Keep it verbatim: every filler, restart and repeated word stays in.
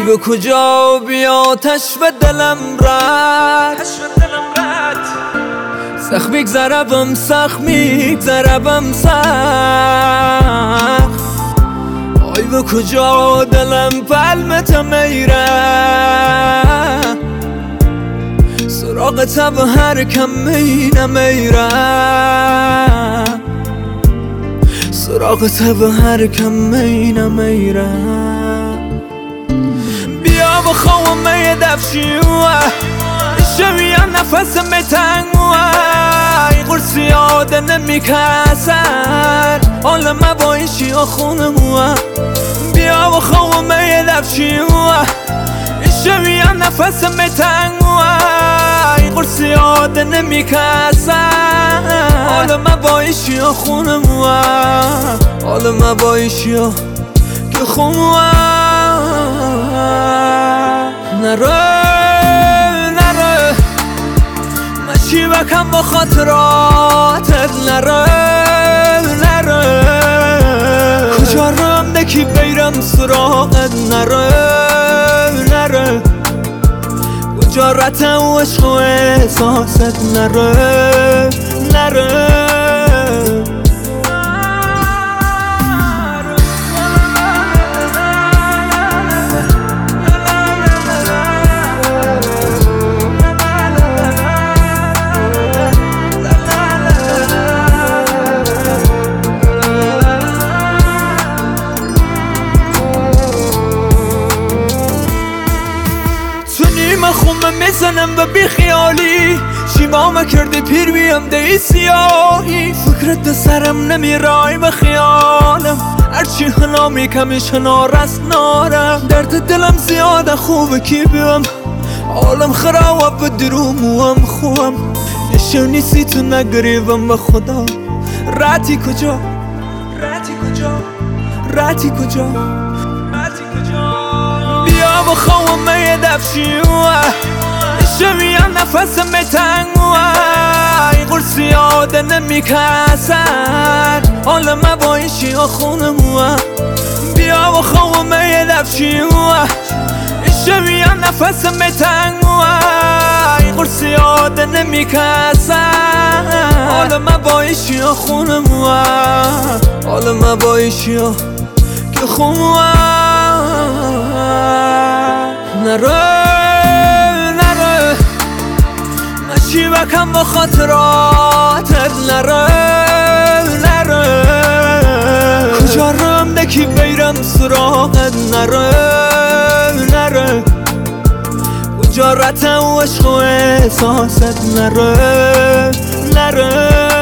به کجا بیا آتش به دلم رد سخت میگذربم سخت میگذربم سخت آی به کجا دلم پلمت میره سراغ تب هر کم مینه میره سراغ تب هر کم مینه میره بیا بخوام می دفشیوه شویه نفس می تنگوه ای قرصی یاده نمی کسر حال مبایشی و خونموه بیا بخوام می دفشیوه شویه نفس می تنگوه ای قرصی یاده نمی کسر حال مبایشی و خونموه حال مبایشی و که خونموه نره نره مشی بکم با خاطراتت نره نره کجا رم دکی بیرم سراغت نره نره کجا رتم و عشق و احساست نره نره من خونه میزنم و بی خیالی شیما کردی پیر بیم دی سیاهی فکرت ده سرم نمیرای به خیالم هرچی هنا میکمش هنا رست نارم درد دلم زیاده خوبه کی بیم عالم خراب به دروموام خوام نشو نیستی تو نگریبم به خدا راتی کجا راتی کجا راتی کجا راتی کجا بیا بخوام می دفشیوه شویه نفس می تنگوه ای قرصی یاده نمی کسر حال مبایشی و خونموه بیا بخوام می دفشیوه شویه نفس می تنگوه ای قرصی یاده نمی کسر حال مبایشی و خونموه حال مبایشی و که خونموه نره نره مشی بکم با خاطراتت نره نره کجا رم دکی بیرم سراغت نره نره کجا رتم و عشق و احساست نره نره